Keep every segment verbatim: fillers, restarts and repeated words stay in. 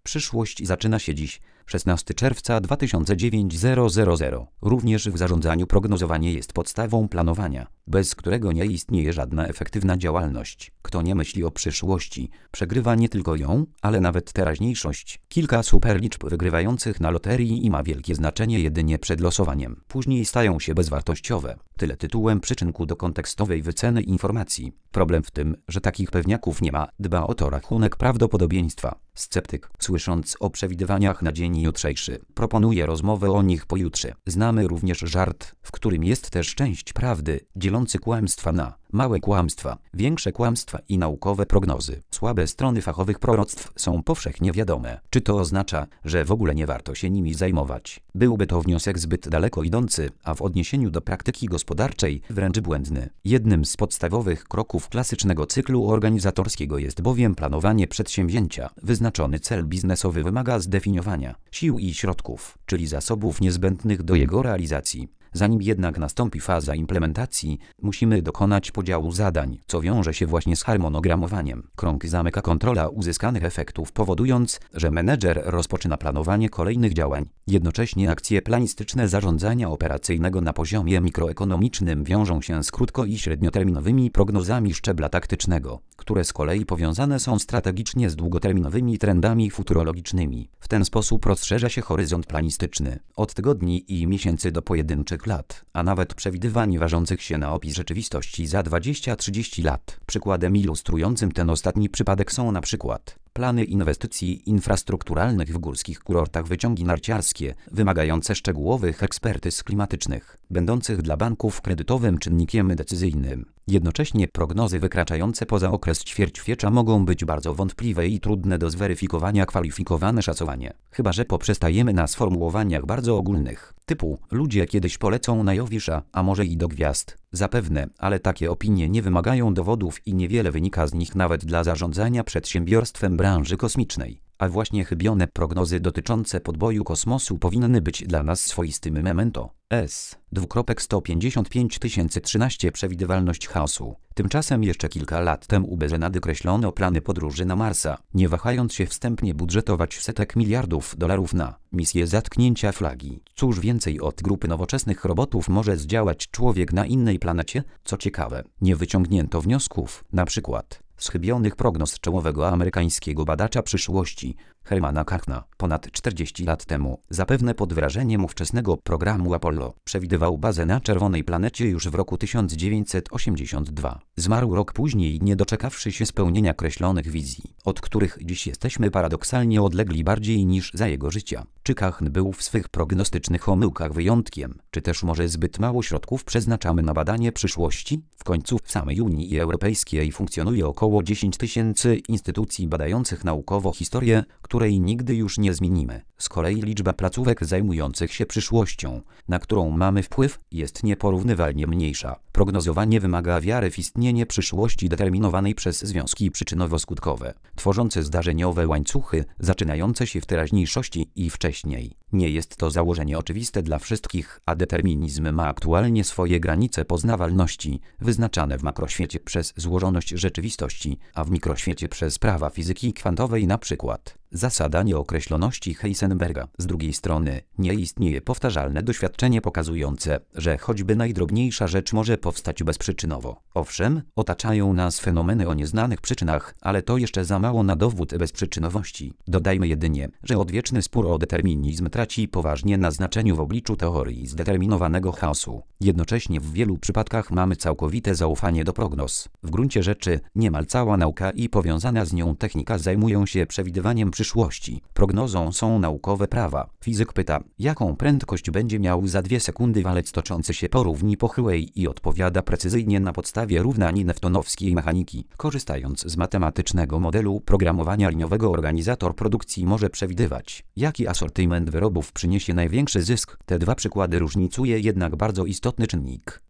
Przyszłość zaczyna się dziś, szesnastego czerwca dwa tysiące dziewiątego. Również w zarządzaniu prognozowanie jest podstawą planowania, bez którego nie istnieje żadna efektywna działalność. Kto nie myśli o przyszłości, przegrywa nie tylko ją, ale nawet teraźniejszość. Kilka superliczb wygrywających na loterii i ma wielkie znaczenie jedynie przed losowaniem. Później stają się bezwartościowe. Tyle tytułem przyczynku do kontekstowej wyceny informacji. Problem w tym, że takich pewniaków nie ma, dba o to rachunek prawdopodobieństwa. Sceptyk, słysząc o przewidywaniach na dzień jutrzejszy, proponuje rozmowę o nich pojutrze. Znamy również żart, w którym jest też część prawdy, dzielący kłamstwa na małe kłamstwa, większe kłamstwa i naukowe prognozy. Słabe strony fachowych proroctw są powszechnie wiadome. Czy to oznacza, że w ogóle nie warto się nimi zajmować? Byłby to wniosek zbyt daleko idący, a w odniesieniu do praktyki gospodarczej wręcz błędny. Jednym z podstawowych kroków klasycznego cyklu organizatorskiego jest bowiem planowanie przedsięwzięcia. Wyznaczony cel biznesowy wymaga zdefiniowania sił i środków, czyli zasobów niezbędnych do jego realizacji. Zanim jednak nastąpi faza implementacji, musimy dokonać podziału zadań, co wiąże się właśnie z harmonogramowaniem. Krąg zamyka kontrola uzyskanych efektów, powodując, że menedżer rozpoczyna planowanie kolejnych działań. Jednocześnie akcje planistyczne zarządzania operacyjnego na poziomie mikroekonomicznym wiążą się z krótko- i średnioterminowymi prognozami szczebla taktycznego, które z kolei powiązane są strategicznie z długoterminowymi trendami futurologicznymi. W ten sposób rozszerza się horyzont planistyczny od tygodni i miesięcy do pojedynczych lat, a nawet przewidywań ważących się na opis rzeczywistości za dwadzieścia trzydzieści lat. Przykładem ilustrującym ten ostatni przypadek są na przykład plany inwestycji infrastrukturalnych w górskich kurortach, wyciągi narciarskie, wymagające szczegółowych ekspertyz klimatycznych, będących dla banków kredytowym czynnikiem decyzyjnym. Jednocześnie prognozy wykraczające poza okres ćwierćwiecza mogą być bardzo wątpliwe i trudne do zweryfikowania kwalifikowane szacowanie, chyba że poprzestajemy na sformułowaniach bardzo ogólnych, typu ludzie kiedyś polecą na Jowisza, a może i do gwiazd. Zapewne, ale takie opinie nie wymagają dowodów i niewiele wynika z nich nawet dla zarządzania przedsiębiorstwem branży kosmicznej. A właśnie chybione prognozy dotyczące podboju kosmosu powinny być dla nas swoistym memento. S. sto pięćdziesiąt pięć tysięcy trzynaście Przewidywalność chaosu. Tymczasem jeszcze kilka lat temu U B Z nakreślono plany podróży na Marsa, nie wahając się wstępnie budżetować setek miliardów dolarów na misję zatknięcia flagi. Cóż więcej od grupy nowoczesnych robotów może zdziałać człowiek na innej planecie? Co ciekawe, nie wyciągnięto wniosków, na przykład z chybionych prognoz czołowego amerykańskiego badacza przyszłości, Hermana Kahna, ponad czterdzieści lat temu, zapewne pod wrażeniem ówczesnego programu Apollo, przewidywał bazę na czerwonej planecie już w roku tysiąc dziewięćset osiemdziesiątym drugim. Zmarł rok później, nie doczekawszy się spełnienia kreślonych wizji, od których dziś jesteśmy paradoksalnie odlegli bardziej niż za jego życia. Czy Kahn był w swych prognostycznych omyłkach wyjątkiem, czy też może zbyt mało środków przeznaczamy na badanie przyszłości? W końcu w samej Unii Europejskiej funkcjonuje około dziesięć tysięcy instytucji badających naukowo historię, której nigdy już nie zmienimy. Z kolei liczba placówek zajmujących się przyszłością, na którą mamy wpływ, jest nieporównywalnie mniejsza. Prognozowanie wymaga wiary w istnienie przyszłości determinowanej przez związki przyczynowo-skutkowe, tworzące zdarzeniowe łańcuchy, zaczynające się w teraźniejszości i wcześniej. Nie jest to założenie oczywiste dla wszystkich, a determinizm ma aktualnie swoje granice poznawalności, wyznaczane w makroświecie przez złożoność rzeczywistości, a w mikroświecie przez prawa fizyki kwantowej, na przykład zasada nieokreśloności Heisenberga. Z drugiej strony nie istnieje powtarzalne doświadczenie pokazujące, że choćby najdrobniejsza rzecz może powstać bezprzyczynowo. Owszem, otaczają nas fenomeny o nieznanych przyczynach, ale to jeszcze za mało na dowód bezprzyczynowości. Dodajmy jedynie, że odwieczny spór o determinizm traci poważnie na znaczeniu w obliczu teorii zdeterminowanego chaosu. Jednocześnie w wielu przypadkach mamy całkowite zaufanie do prognoz. W gruncie rzeczy niemal cała nauka i powiązana z nią technika zajmują się przewidywaniem przyszłości. Prognozą są naukowe prawa. Fizyk pyta, jaką prędkość będzie miał za dwie sekundy walec toczący się po równi pochyłej i odpowiada precyzyjnie na podstawie równań newtonowskiej mechaniki. Korzystając z matematycznego modelu programowania liniowego, organizator produkcji może przewidywać, jaki asortyment wyrobów przyniesie największy zysk. Te dwa przykłady różnicuje jednak bardzo istotny czynnik.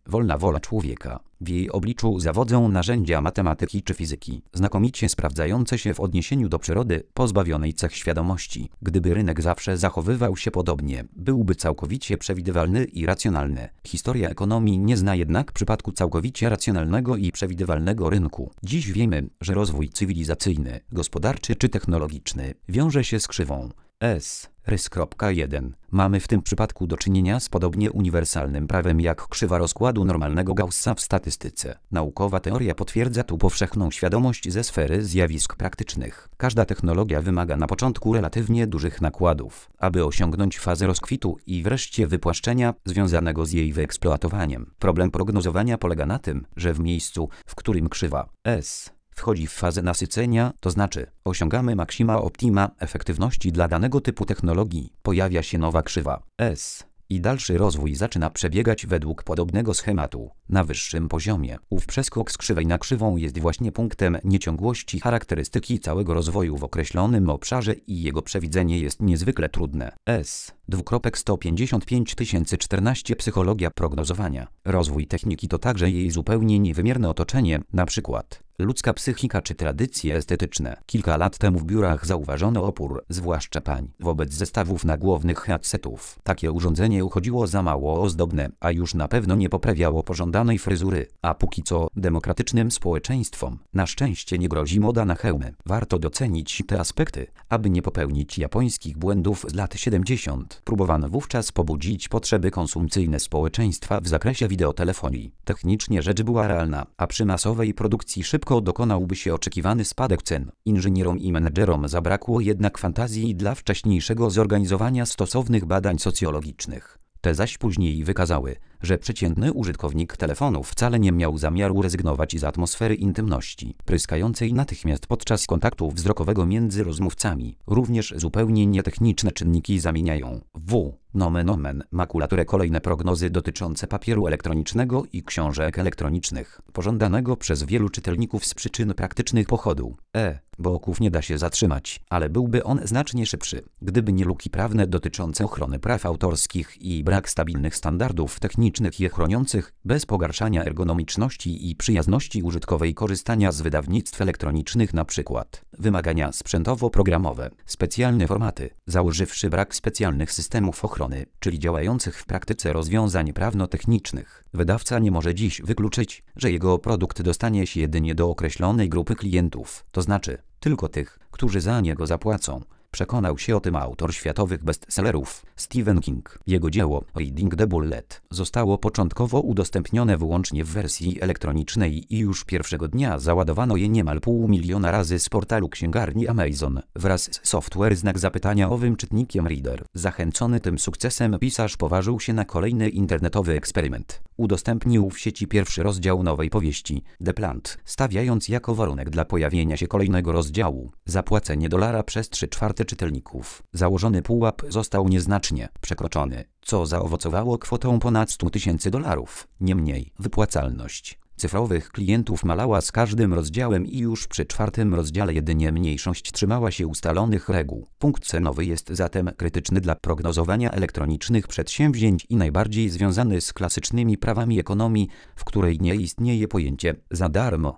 wolna wola człowieka. W jej obliczu zawodzą narzędzia matematyki czy fizyki, znakomicie sprawdzające się w odniesieniu do przyrody, pozbawionej cech świadomości. Gdyby rynek zawsze zachowywał się podobnie, byłby całkowicie przewidywalny i racjonalny. Historia ekonomii nie zna jednak przypadku całkowicie racjonalnego i przewidywalnego rynku. Dziś wiemy, że rozwój cywilizacyjny, gospodarczy czy technologiczny wiąże się z krzywą S. Rys jeden. Mamy w tym przypadku do czynienia z podobnie uniwersalnym prawem jak krzywa rozkładu normalnego Gaussa w statystyce. Naukowa teoria potwierdza tu powszechną świadomość ze sfery zjawisk praktycznych. Każda technologia wymaga na początku relatywnie dużych nakładów, aby osiągnąć fazę rozkwitu i wreszcie wypłaszczenia związanego z jej wyeksploatowaniem. Problem prognozowania polega na tym, że w miejscu, w którym krzywa S wchodzi w fazę nasycenia, to znaczy osiągamy maksima optima efektywności dla danego typu technologii, pojawia się nowa krzywa S i dalszy rozwój zaczyna przebiegać według podobnego schematu, na wyższym poziomie. Ów przeskok z krzywej na krzywą jest właśnie punktem nieciągłości charakterystyki całego rozwoju w określonym obszarze i jego przewidzenie jest niezwykle trudne. S. sto pięćdziesiąt pięć tysięcy czternaście Psychologia prognozowania. Rozwój techniki to także jej zupełnie niewymierne otoczenie, na przykład ludzka psychika czy tradycje estetyczne. Kilka lat temu w biurach zauważono opór, zwłaszcza pań, wobec zestawów nagłownych headsetów. Takie urządzenie uchodziło za mało ozdobne, a już na pewno nie poprawiało pożądanej fryzury. A póki co demokratycznym społeczeństwom na szczęście nie grozi moda na hełmy. Warto docenić te aspekty, aby nie popełnić japońskich błędów z lat siedemdziesiątych. Próbowano wówczas pobudzić potrzeby konsumpcyjne społeczeństwa w zakresie wideotelefonii. Technicznie rzecz była realna, a przy masowej produkcji szybko dokonałby się oczekiwany spadek cen. Inżynierom i menedżerom zabrakło jednak fantazji dla wcześniejszego zorganizowania stosownych badań socjologicznych. Te zaś później wykazały, że przeciętny użytkownik telefonu wcale nie miał zamiaru rezygnować z atmosfery intymności, pryskającej natychmiast podczas kontaktu wzrokowego między rozmówcami. Również zupełnie nietechniczne czynniki zamieniają w nomen omen makulaturę kolejne prognozy dotyczące papieru elektronicznego i książek elektronicznych, pożądanego przez wielu czytelników z przyczyn praktycznych pochodu. E. Bo oków nie da się zatrzymać, ale byłby on znacznie szybszy, gdyby nie luki prawne dotyczące ochrony praw autorskich i brak stabilnych standardów technicznych je chroniących, bez pogarszania ergonomiczności i przyjazności użytkowej korzystania z wydawnictw elektronicznych, na przykład wymagania sprzętowo-programowe, specjalne formaty, założywszy brak specjalnych systemów ochrony, czyli działających w praktyce rozwiązań prawno-technicznych. Wydawca nie może dziś wykluczyć, że jego produkt dostanie się jedynie do określonej grupy klientów, to znaczy tylko tych, którzy za niego zapłacą. Przekonał się o tym autor światowych bestsellerów Stephen King. Jego dzieło Reading the Bullet zostało początkowo udostępnione wyłącznie w wersji elektronicznej i już pierwszego dnia załadowano je niemal pół miliona razy z portalu księgarni Amazon wraz z software znak zapytania owym czytnikiem Reader. Zachęcony tym sukcesem pisarz poważył się na kolejny internetowy eksperyment. Udostępnił w sieci pierwszy rozdział nowej powieści The Plant, stawiając jako warunek dla pojawienia się kolejnego rozdziału zapłacenie dolara przez trzy czwarte czytelników. Założony pułap został nieznacznie przekroczony, co zaowocowało kwotą ponad sto tysięcy dolarów. Niemniej wypłacalność cyfrowych klientów malała z każdym rozdziałem i już przy czwartym rozdziale jedynie mniejszość trzymała się ustalonych reguł. Punkt cenowy jest zatem krytyczny dla prognozowania elektronicznych przedsięwzięć i najbardziej związany z klasycznymi prawami ekonomii, w której nie istnieje pojęcie za darmo.